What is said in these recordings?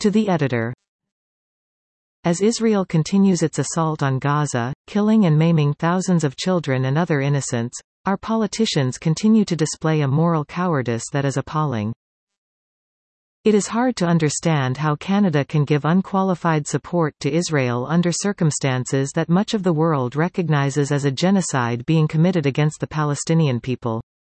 To the editor. As Israel continues its assault on Gaza, killing and maiming thousands of children and other innocents, our politicians continue to display a moral cowardice that is appalling. It is hard to understand how Canada can give unqualified support to Israel under circumstances that much of the world recognizes as a genocide being committed against the Palestinian people.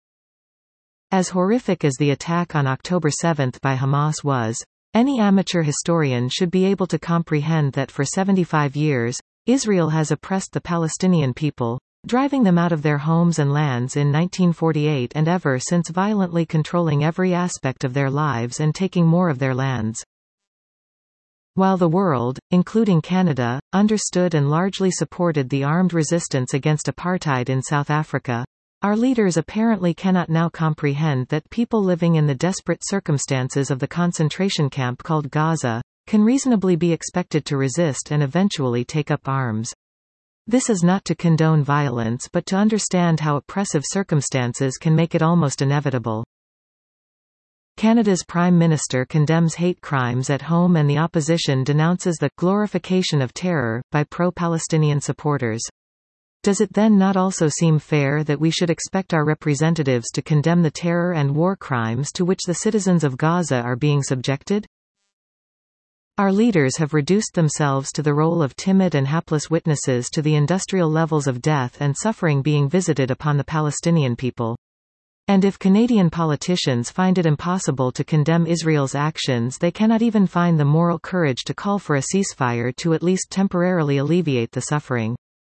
As horrific as the attack on October 7 by Hamas was, any amateur historian should be able to comprehend that for 75 years, Israel has oppressed the Palestinian people, driving them out of their homes and lands in 1948 and ever since violently controlling every aspect of their lives and taking more of their lands. While the world, including Canada, understood and largely supported the armed resistance against apartheid in South Africa, our leaders apparently cannot now comprehend that people living in the desperate circumstances of the concentration camp called Gaza can reasonably be expected to resist and eventually take up arms. This is not to condone violence but to understand how oppressive circumstances can make it almost inevitable. Canada's Prime Minister condemns hate crimes at home and the opposition denounces the glorification of terror by pro-Palestinian supporters. Does it then not also seem fair that we should expect our representatives to condemn the terror and war crimes to which the citizens of Gaza are being subjected? Our leaders have reduced themselves to the role of timid and hapless witnesses to the industrial levels of death and suffering being visited upon the Palestinian people. And if Canadian politicians find it impossible to condemn Israel's actions, they cannot even find the moral courage to call for a ceasefire to at least temporarily alleviate the suffering.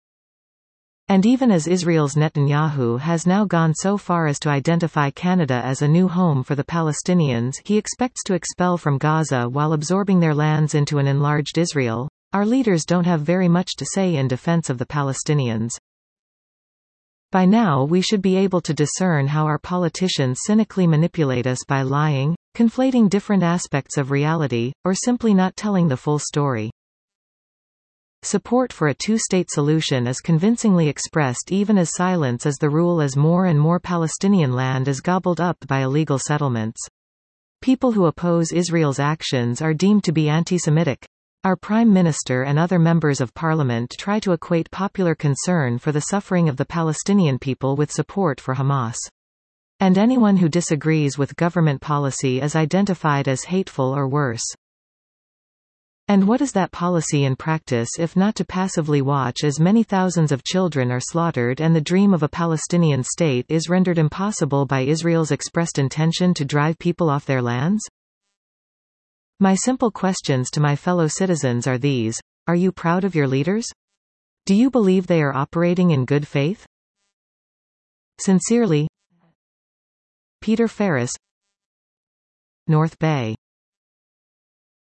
And even as Israel's Netanyahu has now gone so far as to identify Canada as a new home for the Palestinians he expects to expel from Gaza while absorbing their lands into an enlarged Israel, our leaders don't have very much to say in defense of the Palestinians. By now we should be able to discern how our politicians cynically manipulate us by lying, conflating different aspects of reality, or simply not telling the full story. Support for a two-state solution is convincingly expressed even as silence is the rule as more and more Palestinian land is gobbled up by illegal settlements. People who oppose Israel's actions are deemed to be anti-Semitic. Our Prime Minister and other members of Parliament try to equate popular concern for the suffering of the Palestinian people with support for Hamas. And anyone who disagrees with government policy is identified as hateful or worse. And what is that policy in practice if not to passively watch as many thousands of children are slaughtered and the dream of a Palestinian state is rendered impossible by Israel's expressed intention to drive people off their lands? My simple questions to my fellow citizens are these: are you proud of your leaders? Do you believe they are operating in good faith? Sincerely, Peter Ferris, North Bay.